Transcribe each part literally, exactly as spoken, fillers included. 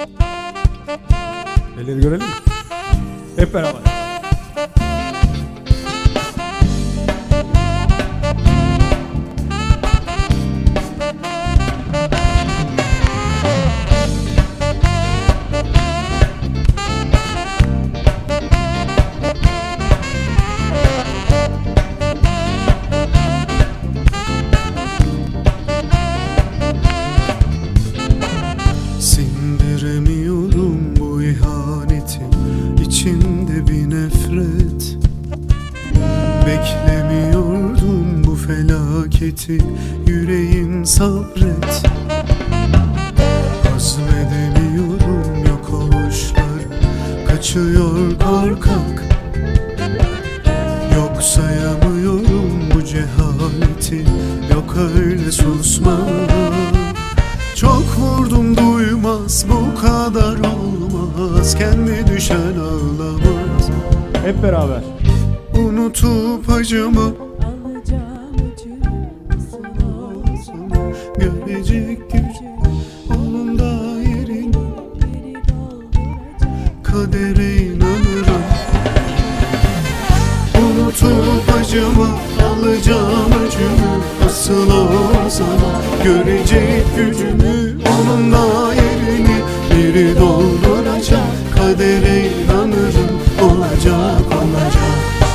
Elleri görelim mi? Hep beraber. Sindiremiyorum bu ihaneti, içimde bir nefret. Beklemiyordum bu felaketi, yüreğim sabret. Hazmedemiyorum yok oluşlar, kaçıyor korkak. Yok sayamıyorum bu cehaleti, yok öyle susma. Çok vurdum duymaz, bu kadar olmaz, kendi düşen ağlamaz. Hep beraber. Unutup acımı Alacağım acımı nasıl olsun, görecek güç onun da yerini, beni dolduracak. kadere inanırım. Unutup acımı alacağım acımı, asıl o zaman görecek gücümü, onun da yerini biri dolduracak. Kadere inanırım, olacak olacak.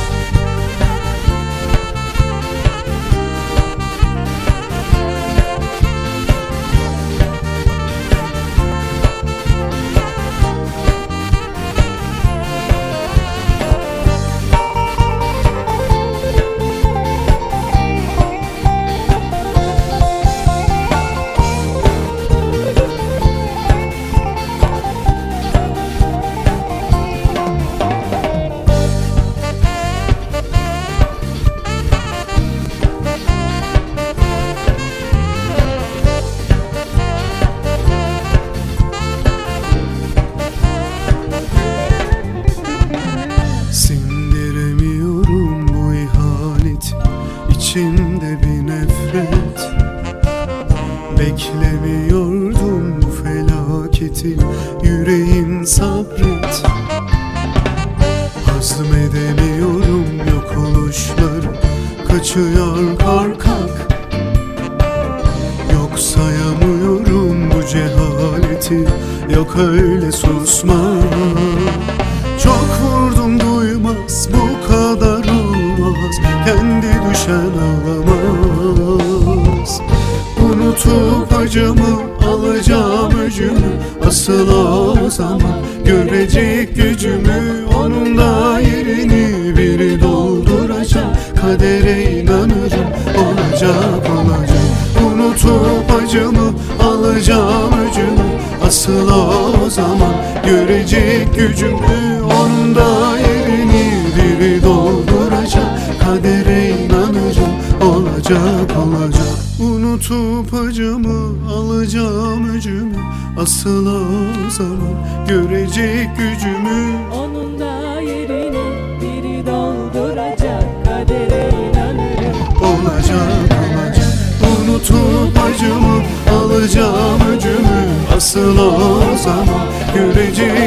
Sindiremiyorum bu ihaneti, içimde bir nefret. Beklemiyordum bu felaketi, yüreğim sabret. Hazmedemiyorum yok oluşları, kaçıyor korkak. Yok sayamıyorum bu cehaleti, yok öyle susma. Çok vurdum duymaz, bu kadar olmaz, kendi düşen ağlamaz. Unutup acımı alacağım öcümü, asıl o zaman görecek gücümü, onun da yerini biri dolduracak. Kadere inanırım, olacak olacak. Unutup acımı alacağım öcümü, asıl o zaman görecek gücümü, onun da yerini biri dolduracak. Kadere inanırım, olacak olacak. Unutup acımı alacağım öcümü, asıl o zaman görecek gücümü, Onun da yerini biri dolduracak. Kadere inanırım, olacak olacak. Unutup acımı alacağım öcümü, asıl o zaman görecek